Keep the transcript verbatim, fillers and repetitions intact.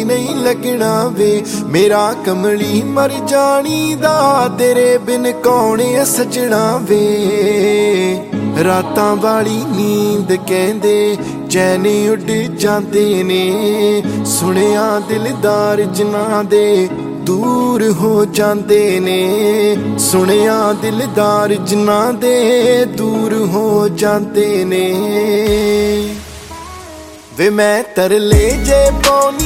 नहीं लगना वे। मेरा कमली मर जानी दा तेरे बिन कौन है सजना वे। रातां वाली नींद कहंदे चैन उड जांदे ने, सुनिया दिलदार जिन्हां दे दूर हो जांदे ने, सुनिया दिलदार जिन्हां दे दूर हो जांदे ने। वे मैं तरले जे पाउनी